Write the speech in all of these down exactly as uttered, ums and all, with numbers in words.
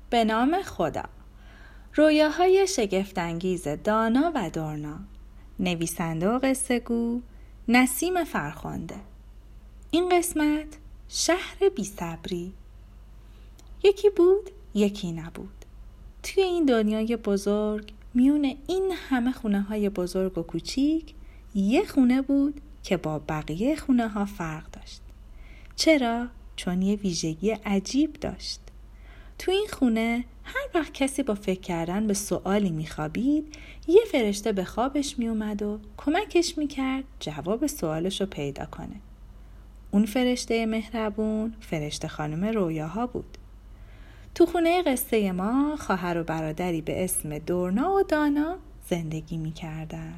به نام خدا. رویاهای شگفت‌انگیز دانا و دورنا. نویسنده و قصه گو نسیم فرخنده. این قسمت شهر بی‌صبری. یکی بود، یکی نبود. توی این دنیای بزرگ، میون این همه خونه های بزرگ و کوچیک، یه خونه بود که با بقیه خونه ها فرق داشت. چرا؟ چون یه ویژگی عجیب داشت. تو این خونه هر وقت کسی با فکر کردن به سوالی میخوابید، یه فرشته به خوابش میومد و کمکش میکرد جواب سوالش رو پیدا کنه. اون فرشته مهربون فرشته خانم رویاها بود. تو خونه قصه ما خواهر و برادری به اسم دورنا و دانا زندگی میکردن.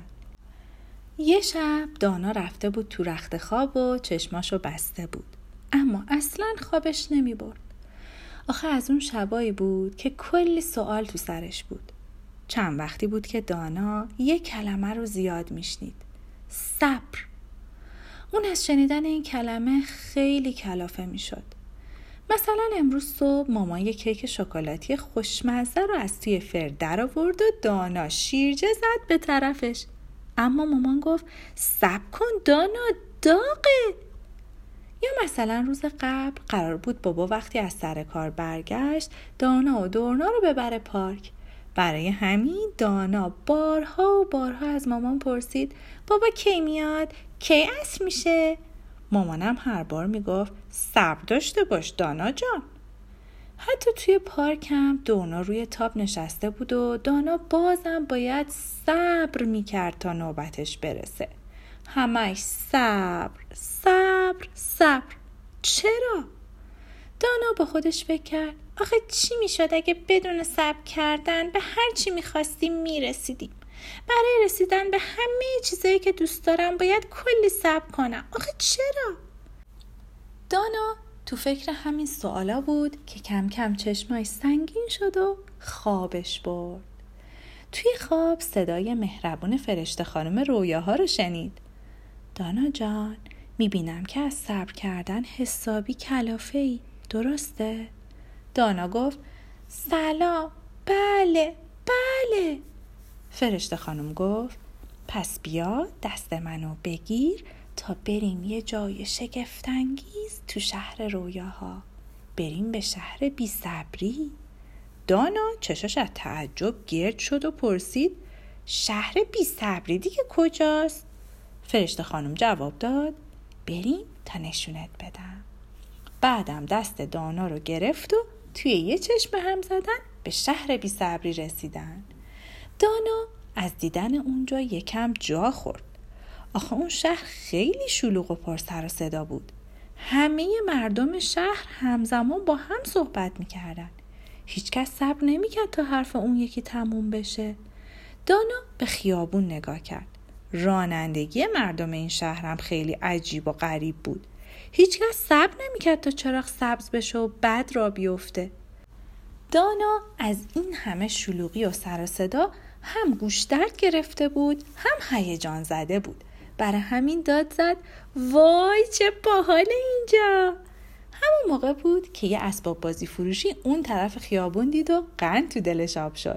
یه شب دانا رفته بود تو رخت خواب و چشماشو بسته بود، اما اصلاً خوابش نمی برد. آخه از اون شبایی بود که کلی سوال تو سرش بود. چند وقتی بود که دانا یه کلمه رو زیاد میشنید: صبر. اون از شنیدن این کلمه خیلی کلافه میشد. مثلا امروز صبح مامان یه کیک شکلاتی خوشمزه رو از توی فر در آورد و دانا شیرجه زد به طرفش، اما مامان گفت صبر کن دانا، داغه. یا مثلا روز قبل قرار بود بابا وقتی از سر کار برگشت دانا و دورنا رو ببره پارک. برای همین دانا بارها و بارها از مامان پرسید بابا کی میاد؟ کی عصر میشه؟ مامانم هر بار میگفت صبر داشته باش دانا جان. حتی توی پارک هم دورنا روی تاپ نشسته بود و دانا بازم باید صبر میکرد تا نوبتش برسه. همش صبر صبر صبر. چرا؟ دانا با خودش فکر کرد آخه چی میشد اگه بدون صبر کردن به هر چی میخواستیم میرسیدیم؟ برای رسیدن به همه چیزایی که دوست دارم باید کلی صبر کنم. آخه چرا؟ دانا تو فکر همین سوالا بود که کم کم چشماش سنگین شد و خوابش برد. توی خواب صدای مهربون فرشته خانم رویاها رو شنید. دانا جان، میبینم که از صبر کردن حسابی کلافه‌ای، درسته؟ دانا گفت سلام، بله بله. فرشته خانم گفت پس بیا دست منو بگیر تا بریم یه جای شگفت‌انگیز تو شهر رویاها. بریم به شهر بی‌صبری. دانا چشاش از تعجب گرد شد و پرسید شهر بی‌صبری دیگه کجاست؟ فرشته خانم جواب داد بریم تا نشونت بدم. بعدم دست دانا رو گرفت و توی یه چشم هم زدن به شهر بی‌صبری رسیدن. دانا از دیدن اونجا یکم جا خورد. آخه اون شهر خیلی شلوغ و پر سر و صدا بود. همه مردم شهر همزمان با هم صحبت میکردن. هیچ کس صبر نمیکرد تا حرف اون یکی تموم بشه. دانا به خیابون نگاه کرد. رانندگی مردم این شهر هم خیلی عجیب و غریب بود. هیچ کس صبر نمیکرد تا چراغ سبز بشه و بعد را بیفته. دانا از این همه شلوغی و سر و صدا هم گوش درد گرفته بود هم هیجان زده بود. برای همین داد زد وای چه باحال اینجا. همون موقع بود که یه اسباب بازی فروشی اون طرف خیابون دید و قند تو دلش آب شد.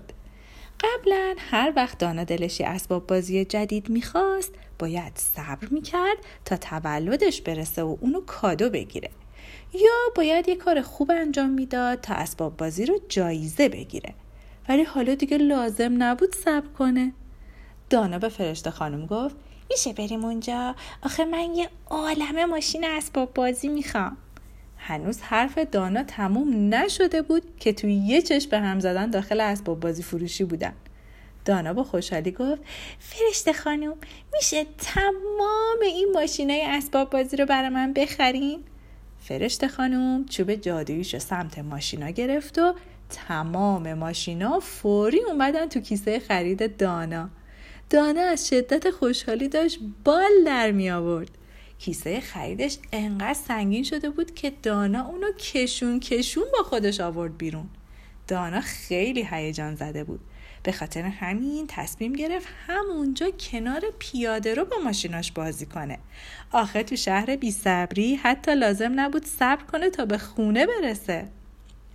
قبلا هر وقت دانا دلش یه اسباب بازی جدید میخواست باید صبر میکرد تا تولدش برسه و اونو کادو بگیره، یا باید یه کار خوب انجام میداد تا اسباب بازی رو جایزه بگیره. ولی حالا دیگه لازم نبود صبر کنه. دانا به فرشته خانم گفت میشه بریم اونجا؟ آخه من یه عالمه ماشین اسباب بازی میخوام. هنوز حرف دانا تموم نشده بود که توی یه چشم به هم زدن داخل اسباب بازی فروشی بودن. دانا با خوشحالی گفت فرشته خانم میشه تمام این ماشینای اسباب بازی رو برای من بخرین؟ فرشته خانم چوب جادوییشو سمت ماشینا گرفت و تمام ماشینا فوری اومدن تو کیسه خرید دانا. دانا از شدت خوشحالی داشت بال در می آورد. کیسه خریدش انقدر سنگین شده بود که دانا اونو کشون کشون با خودش آورد بیرون. دانا خیلی هیجان زده بود. به خاطر همین تصمیم گرفت همونجا کنار پیاده رو با ماشیناش بازی کنه. آخه تو شهر بی‌صبری حتی لازم نبود صبر کنه تا به خونه برسه.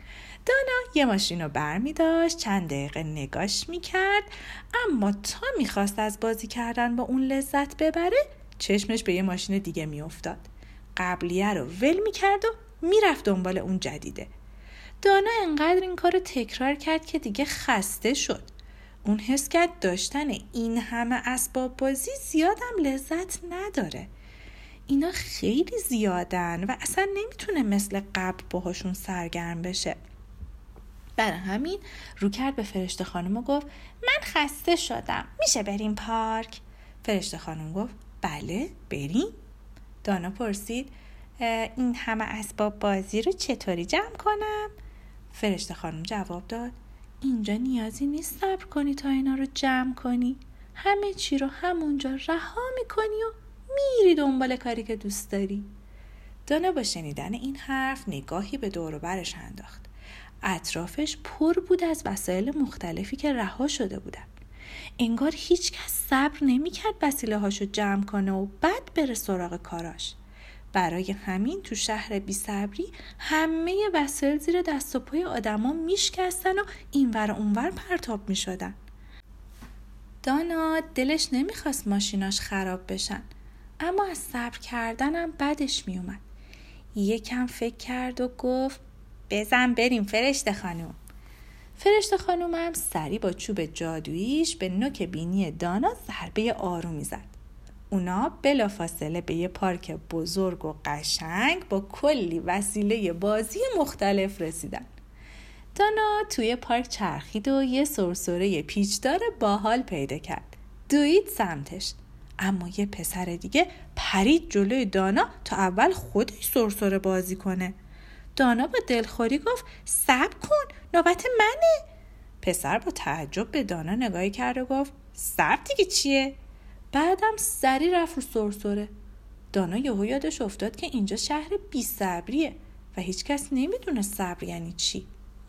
دانا یه ماشین رو بر می داشت، چند دقیقه نگاش می کرد، اما تا می خواست از بازی کردن با اون لذت ببره چشمش به یه ماشین دیگه می افتاد. قبلیه رو ول می کرد و می رفت دنبال اون جدیده. دانا انقدر این کار رو تکرار کرد که دیگه خسته شد. اون حس کرد داشتن این همه اسباب بازی زیادم لذت نداره. اینا خیلی زیادن و اصلا نمیتونه مثل قبل باهاشون سرگرم بشه. برای همین رو کرد به فرشته خانم و گفت من خسته شدم، میشه بریم پارک؟ فرشته خانم گفت بله بریم. دانا پرسید این همه اسباب بازی رو چطوری جمع کنم؟ فرشته خانم جواب داد اینجا نیازی نیست صبر کنی تا اینا رو جمع کنی، همه چی رو همونجا رها میکنی و میری دنبال کاری که دوست داری. دانا با شنیدن این حرف نگاهی به دور و برش انداخت. اطرافش پر بود از وسایل مختلفی که رها شده بودن. انگار هیچ کس صبر نمی کرد وسیله هاشو جمع کنه و بعد بره سراغ کاراش. برای همین تو شهر بی صبری همه وسایل زیر دست و پای آدما میشکستن و اینور و اونور پرتاب میشدن. دانا دلش نمیخواست ماشیناش خراب بشن، اما از صبر کردنم بدش میومد. یکم فکر کرد و گفت بزن بریم فرشته خانم. فرشته خانم هم سری با چوب جادوییش به نوک بینی دانا ضربه آرومی زد. اونا بلافاصله به یه پارک بزرگ و قشنگ با کلی وسیله بازی مختلف رسیدن. دانا توی پارک چرخید و یه سرسره پیچدار باحال پیدا کرد. دوید سمتش، اما یه پسر دیگه پرید جلوی دانا تا اول خودش سرسره بازی کنه. دانا با دلخوری گفت صبر کن، نوبت منه. پسر با تعجب به دانا نگاهی کرد و گفت صبر دیگه چیه؟ بعدم سری رفت رو سرسره. دانا یهو یادش افتاد که اینجا شهر بی صبریه و هیچ کس نمیدونه صبر یعنی چی.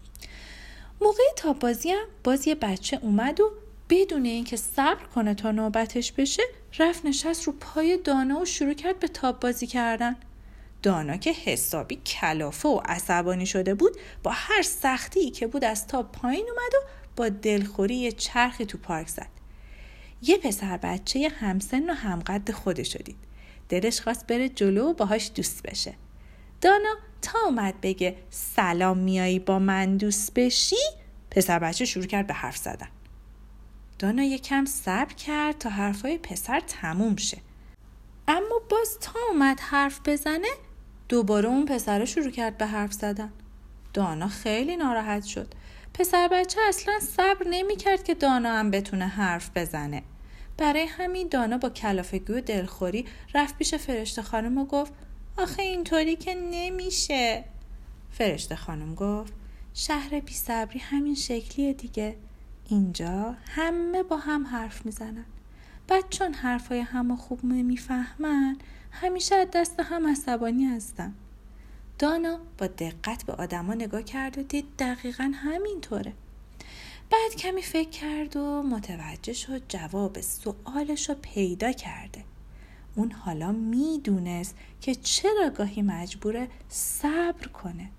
موقع تاب بازی هم باز یه بچه اومد و بدون اینکه صبر کنه تا نوبتش بشه رفت نشست رو پای دانا و شروع کرد به تاب بازی کردن. دانا که حسابی کلافه و عصبانی شده بود با هر سختی که بود از تاب پایین اومد و با دلخوری یه چرخی تو پارک زد. یه پسر بچه همسن و همقد خودش دید. دلش خواست بره جلو و باهاش دوست بشه. دانا تا اومد بگه سلام میایی با من دوست بشی، پسر بچه شروع کرد به حرف زدن. دانا یکم صبر کرد تا حرفای پسر تموم شه، اما باز تا اومد حرف بزنه دوباره اون پسر شروع کرد به حرف زدن. دانا خیلی ناراحت شد. پسر بچه اصلا صبر نمی کرد که دانا هم بتونه حرف بزنه. برای همین دانا با کلافگی و دلخوری رفت پیش فرشته خانم و گفت آخه اینطوری که نمیشه. فرشته خانم گفت شهر بی صبری همین شکلیه دیگه. اینجا همه با هم حرف میزنن. بعد چون حرفای همو خوب نمیفهمن همیشه از دست هم عصبانی هستن. دانا با دقت به آدما نگاه کرد و دید دقیقاً همینطوره. بعد کمی فکر کرد و متوجه شد جواب سوالش رو پیدا کرده. اون حالا میدونست که چرا گاهی مجبوره صبر کنه.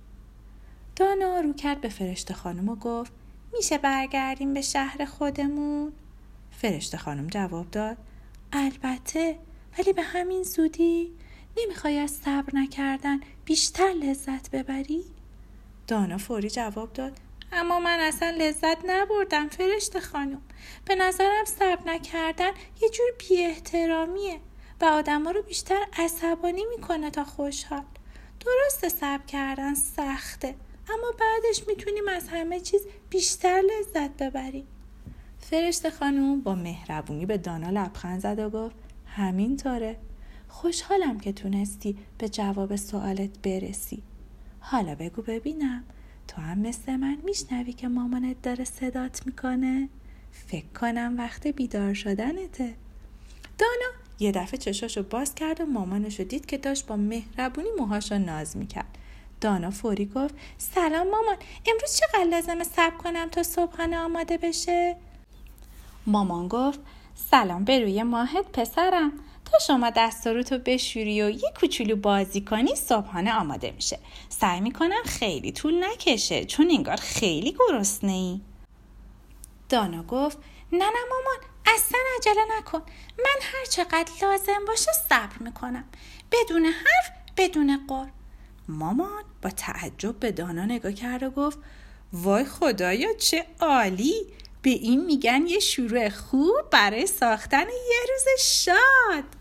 دانا رو کرد به فرشته خانم و گفت میشه برگردیم به شهر خودمون؟ فرشته خانم جواب داد البته، ولی به همین زودی؟ نمیخوای از صبر نکردن بیشتر لذت ببری؟ دانا فوری جواب داد اما من اصلا لذت نبردم فرشته خانم. به نظرم صبر نکردن یه جور بی احترامیه و آدم ها رو بیشتر عصبانی میکنه تا خوشحال. درسته صبر کردن سخته، اما بعدش میتونیم از همه چیز بیشتر لذت ببریم. فرشته خانم با مهربونی به دانا لبخند زد و گفت همینطوره. خوشحالم که تونستی به جواب سوالت برسی. حالا بگو ببینم، تو هم مثل من میشنوی که مامانت داره صدات میکنه؟ فکر کنم وقت بیدار شدنته. دانا یه دفعه چشاشو باز کرد و مامانشو دید که داشت با مهربونی موهاشو ناز میکرد. دانا فوری گفت سلام مامان، امروز چقدر لازمه صبر کنم تا صبحانه آماده بشه؟ مامان گفت سلام به روی ماهت پسرم، تا شما دست و روتو بشوری و یه کوچولو بازی کنی صبحانه آماده میشه. سعی میکنم خیلی طول نکشه چون انگار خیلی گرسنه‌ای. دانا گفت نه نه مامان، اصلا عجله نکن. من هر چقدر لازم باشه صبر میکنم، بدون حرف بدون قر. مامان با تعجب به دانا نگاه کرد و گفت وای خدایا چه عالی، به این میگن یه شروع خوب برای ساختن یه روز شاد.